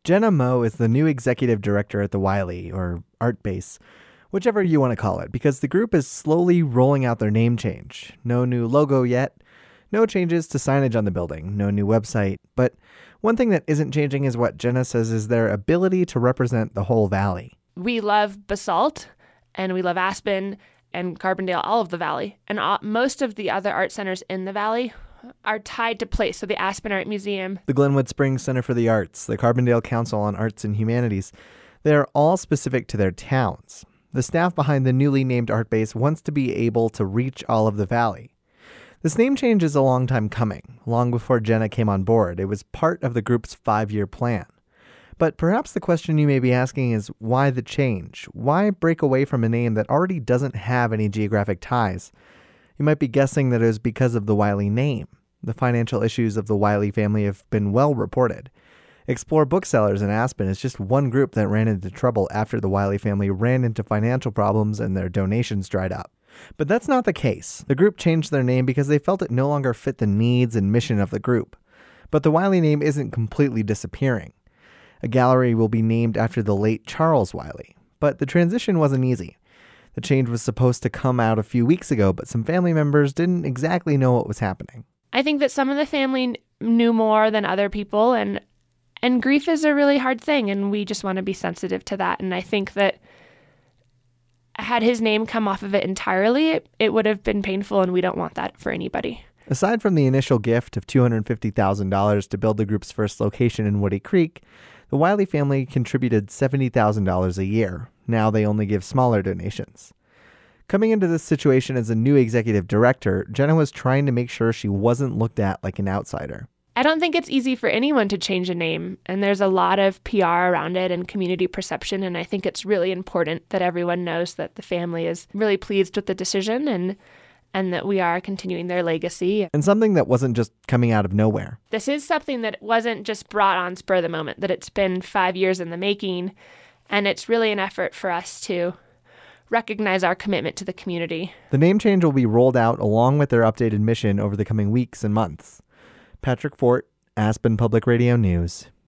Jenna Moe is the new executive director at the Wiley, or Art Base, whichever you want to call it, because the group is slowly rolling out their name change. No new logo yet, no changes to signage on the building, no new website. But one thing that isn't changing is what Jenna says is their ability to represent the whole valley. We love Basalt, and we love Aspen and Carbondale, all of the valley. And most of the other art centers in the valley are tied to place. So the Aspen Art Museum, The Glenwood Springs Center for the Arts, the Carbondale Council on Arts and Humanities, they are all specific to their towns. The staff behind the newly named Art Base wants to be able to reach all of the valley. This name change is a long time coming. Long before Jenna came on board, it was part of the group's 5-year plan. But perhaps the question you may be asking is, why the change? Why break away from a name that already doesn't have any geographic ties? You might be guessing that it was because of the Wiley name. The financial issues of the Wiley family have been well reported. Explore Booksellers in Aspen is just one group that ran into trouble after the Wiley family ran into financial problems and their donations dried up. But that's not the case. The group changed their name because they felt it no longer fit the needs and mission of the group. But the Wiley name isn't completely disappearing. A gallery will be named after the late Charles Wiley. But the transition wasn't easy. The change was supposed to come out a few weeks ago, but some family members didn't exactly know what was happening. I think that some of the family knew more than other people, and grief is a really hard thing, and we just want to be sensitive to that. And I think that had his name come off of it entirely, it would have been painful, and we don't want that for anybody. Aside from the initial gift of $250,000 to build the group's first location in Woody Creek, the Wiley family contributed $70,000 a year. Now they only give smaller donations. Coming into this situation as a new executive director, Jenna was trying to make sure she wasn't looked at like an outsider. I don't think it's easy for anyone to change a name, and there's a lot of PR around it and community perception, and I think it's really important that everyone knows that the family is really pleased with the decision and that we are continuing their legacy. And something that wasn't just coming out of nowhere. This is something that wasn't just brought on spur of the moment, that it's been 5 years in the making, and it's really an effort for us to recognize our commitment to the community. The name change will be rolled out along with their updated mission over the coming weeks and months. Patrick Fort, Aspen Public Radio News.